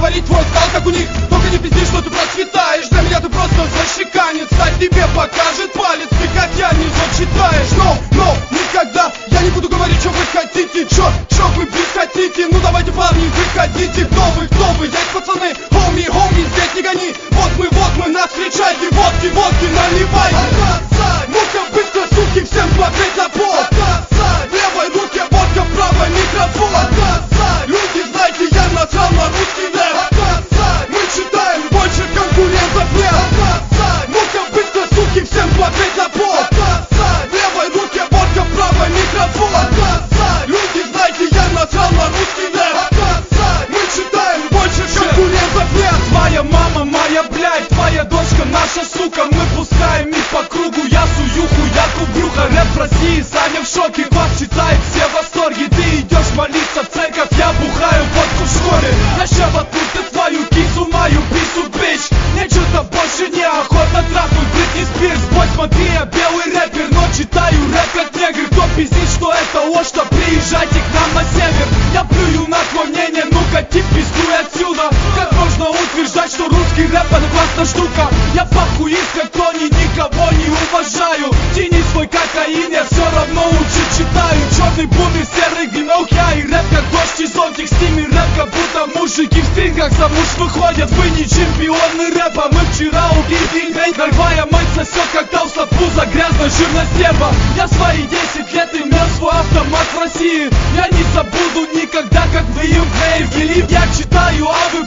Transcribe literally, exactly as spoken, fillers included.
говорить, твой стал как у них. Только не пизди, что ты процветаешь. Для меня ты просто защеканец. Стать тебе покажет палец, ты хотя не зачитаешь. Но, но, никогда я не буду говорить, что вы хотите. Чё, чё вы бить хотите? Ну давайте, парни, выходите. Кто вы, кто вы? Есть пацаны, хоми, хоми, здесь не гони. Вот мы, вот мы, нас встречайте. Водки, водки, наливай. Ну-ка быстро, суки, всем смотреть за пол. В левой руке водка, в правой микрофон. Люди, знаете, я насрал на русский рэп. Мы читаем больше конкурентов нет. Ну-ка быстро, суки, всем смотреть за пол. В левой руке водка, в правой микрофон. Люди, знаете, я насрал на русский рэп. Мы читаем больше конкурентов нет. Твоя мама, моя блядь, твоя дочка, наша сука. Мы пускаем их по кругу, я сую хуяку в брюхо. Рэп в России, Саня в шоке, вас читает все в восторге. Ты идешь молиться в церковь, я бухаю водку в школе. Начав тут ты твою кису, мою пису, бич. Мне что-то больше неохота трахнуть Бритни Спирс. Бой, смотри, я белый рэпер, но читаю рэп как негр. Кто пиздит, что это ложь, что приезжайте к нам на север. Я плюю на твое мнение, ну-ка тип пиздуй отсюда. Как можно утверждать, что русский рэп это классная штука? Я похуист, как Тони, никого не уважаю. Тяни свой кокаин, я все равно лучше читаю. Черный бумер, серый гнох, я и рэп как дождь и зонтик. С ними рэп как будто мужики в стрингах замуж выходят. Вы не чемпионы рэпа, мы вчера убили гейт. Нормальная мать сосет, как толстопуза, грязно, жирно стеба. Я свои десять лет имел свой автомат в России. Я не забуду никогда, как вы им в Я читаю, а вы